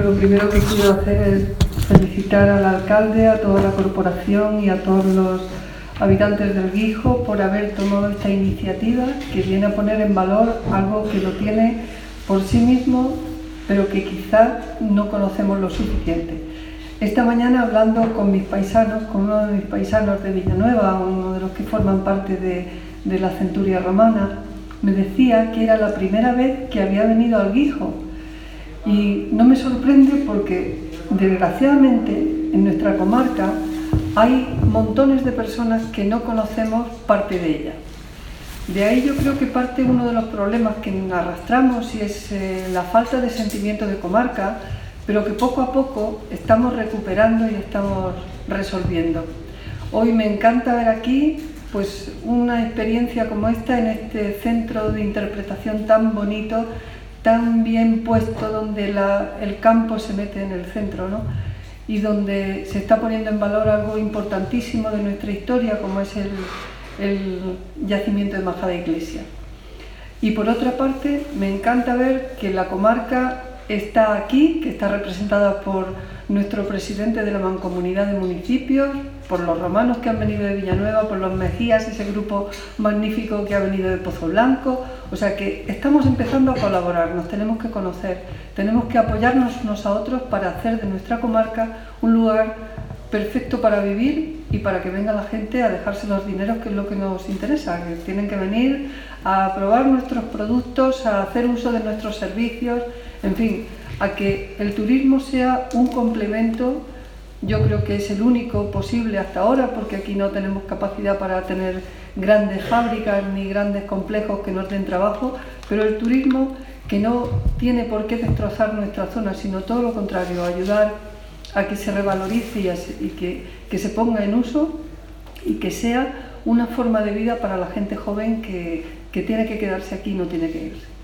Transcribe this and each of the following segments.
Bueno, lo primero que quiero hacer es felicitar al alcalde, a toda la corporación y a todos los habitantes del Guijo por haber tomado esta iniciativa que viene a poner en valor algo que lo tiene por sí mismo, pero que quizá no conocemos lo suficiente. Esta mañana, hablando con mis paisanos, con uno de mis paisanos de Villanueva, uno de los que forman parte de la centuria romana, me decía que era la primera vez que había venido al Guijo. Y no me sorprende porque, desgraciadamente, en nuestra comarca hay montones de personas que no conocemos parte de ella. De ahí yo creo que parte uno de los problemas que arrastramos y es la falta de sentimiento de comarca, pero que poco a poco estamos recuperando y estamos resolviendo. Hoy me encanta ver aquí pues una experiencia como esta en este centro de interpretación tan bonito, tan bien puesto, donde el campo se mete en el centro, ¿no? Y donde se está poniendo en valor algo importantísimo de nuestra historia, como es el yacimiento de Majada Iglesia. Y por otra parte, me encanta ver que la comarca está aquí, que está representada por nuestro presidente de la Mancomunidad de Municipios, por los romanos que han venido de Villanueva, por los Mejías, ese grupo magnífico que ha venido de Pozo Blanco. O sea que estamos empezando a colaborar, nos tenemos que conocer, tenemos que apoyarnos unos a otros para hacer de nuestra comarca un lugar perfecto para vivir y para que venga la gente a dejarse los dineros, que es lo que nos interesa, que tienen que venir a probar nuestros productos, a hacer uso de nuestros servicios, en fin, a que el turismo sea un complemento. Yo creo que es el único posible hasta ahora, porque aquí no tenemos capacidad para tener grandes fábricas ni grandes complejos que nos den trabajo, pero el turismo, que no tiene por qué destrozar nuestra zona, sino todo lo contrario, ayudar a que se revalorice y que se ponga en uso y que sea una forma de vida para la gente joven que tiene que quedarse aquí y no tiene que irse.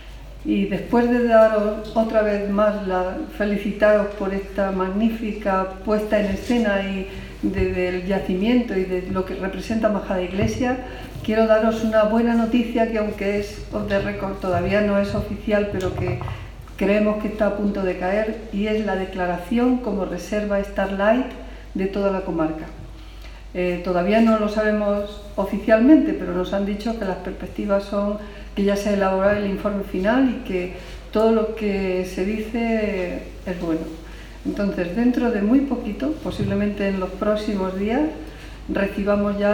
Y después de daros otra vez más felicitaros por esta magnífica puesta en escena y del yacimiento y de lo que representa Majada Iglesia, quiero daros una buena noticia que, aunque es off the record, todavía no es oficial, pero que creemos que está a punto de caer, y es la declaración como reserva Starlight de toda la comarca. Todavía no lo sabemos oficialmente, pero nos han dicho que las perspectivas son que ya se ha elaborado el informe final y que todo lo que se dice es bueno. Entonces, dentro de muy poquito, posiblemente en los próximos días, recibamos ya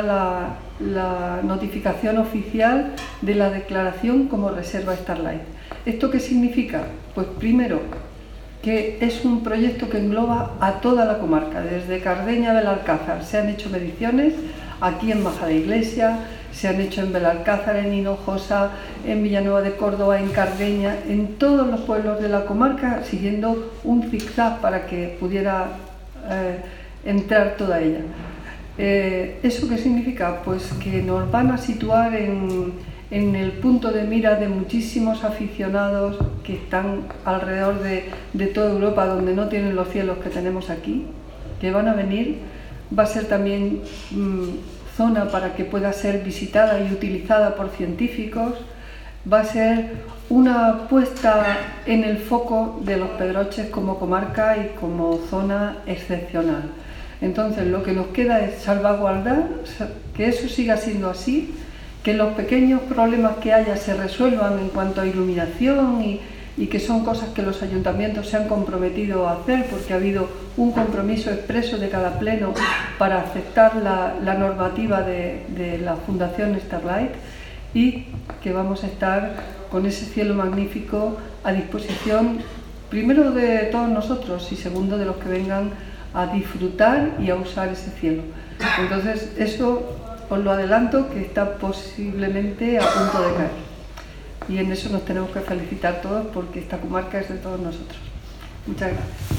la notificación oficial de la declaración como reserva Starlight. ¿Esto qué significa? Pues primero, que es un proyecto que engloba a toda la comarca. Desde Cardeña a Belalcázar se han hecho mediciones, aquí en Majada Iglesia, se han hecho en Belalcázar, en Hinojosa, en Villanueva de Córdoba, en Cardeña, en todos los pueblos de la comarca, siguiendo un zigzag para que pudiera entrar toda ella. ¿Eso qué significa? Pues que nos van a situar en el punto de mira de muchísimos aficionados que están alrededor de toda Europa, donde no tienen los cielos que tenemos aquí, que van a venir. Va a ser también zona para que pueda ser visitada y utilizada por científicos. Va a ser una puesta en el foco de los Pedroches como comarca y como zona excepcional. Entonces, lo que nos queda es salvaguardar que eso siga siendo así, que los pequeños problemas que haya se resuelvan en cuanto a iluminación y que son cosas que los ayuntamientos se han comprometido a hacer, porque ha habido un compromiso expreso de cada pleno para aceptar la normativa de la Fundación Starlight, y que vamos a estar con ese cielo magnífico a disposición, primero de todos nosotros y segundo de los que vengan a disfrutar y a usar ese cielo. Entonces, eso os lo adelanto, que está posiblemente a punto de caer. Y en eso nos tenemos que felicitar todos, porque esta comarca es de todos nosotros. Muchas gracias.